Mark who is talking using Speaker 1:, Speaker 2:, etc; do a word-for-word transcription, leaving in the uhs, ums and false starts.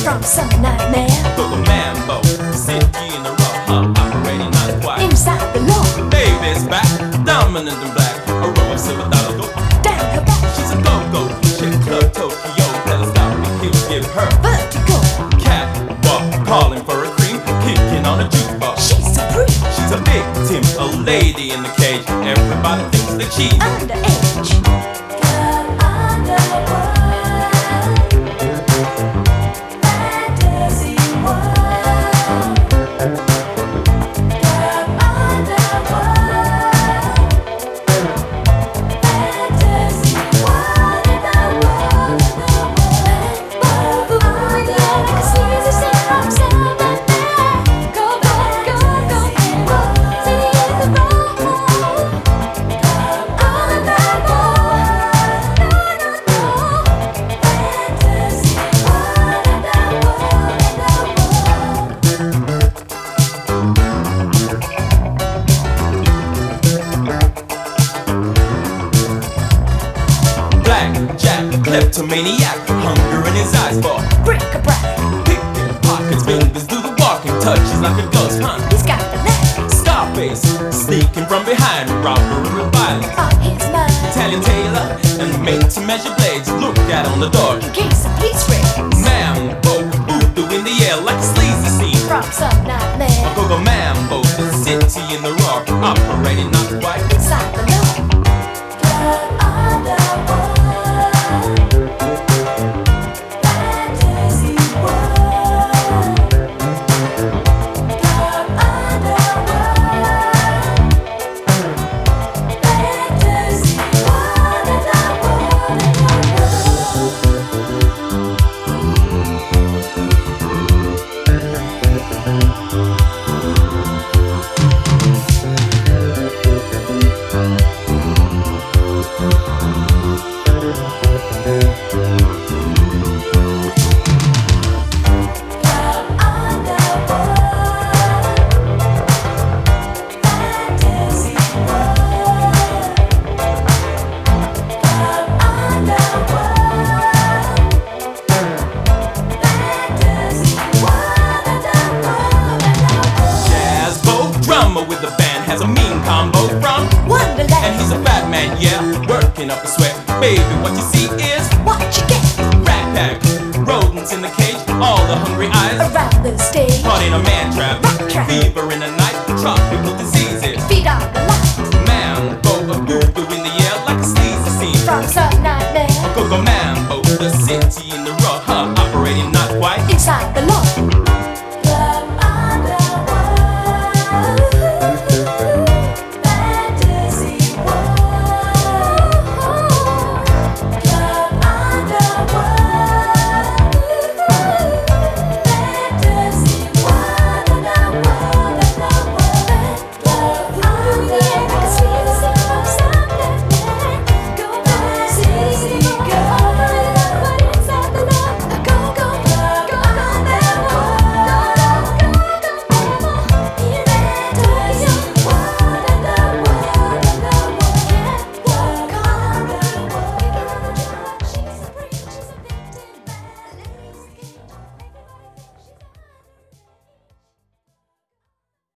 Speaker 1: from some nightmare.
Speaker 2: Go-go mambo, city in the rough, huh, operating not quite.
Speaker 1: Inside the law,
Speaker 2: Baby's back, dominant and black, a row of silver dollars go
Speaker 1: down her back,
Speaker 2: she's a go-go, chick club Tokyo, telescopic heels give her
Speaker 1: vertigo.
Speaker 2: catwalk, calling for a cream, kicking on a jukebox.
Speaker 1: She's supreme,
Speaker 2: She's a victim, a lady in the cage. Everybody thinks that she's
Speaker 1: underage. Come underworld, fantasy world. Come underworld, fantasy world. In the world, in the world, world, world. Like a sleazy scene from Salvador. Go back, go, go, go. See the road.
Speaker 2: black jack, kleptomaniac, hunger in his eyes for
Speaker 1: Bric-a-brac,
Speaker 2: picking pockets, fingers do the walking, touches like a ghost hunt.
Speaker 1: he's got the knack
Speaker 2: Scarface, sneaking from behind, robbery and violence.
Speaker 1: on his mind.
Speaker 2: Italian tailor and made to measure blades. Look out on the door.
Speaker 1: In case the police raid
Speaker 2: Mambo, voodoo in the air like a sleazy scene.
Speaker 1: from some nightmare.
Speaker 2: Go-go mambo, the city in the rock, operating not quite.
Speaker 1: Inside the law, come underworld, fantasy world. Come underworld, fantasy world. In the world, in the
Speaker 2: Jazz boat drummer with the band has a mean combo from,
Speaker 1: Wonderland,
Speaker 2: and he's a fat man, yeah, working up a sweat. Baby, what you see is
Speaker 1: what you get
Speaker 2: rat pack, rodents in the cage, all the hungry eyes.
Speaker 1: around the stage.
Speaker 2: Caught in a man trap,
Speaker 1: Rat trap.
Speaker 2: fever in the night, tropical diseases.
Speaker 1: Feet on the light
Speaker 2: Mambo, a voodoo in the air like a sleazy scene.
Speaker 1: from some nightmare.
Speaker 2: Go-go mambo, the city in the rock, huh, operating not quite.
Speaker 1: Inside the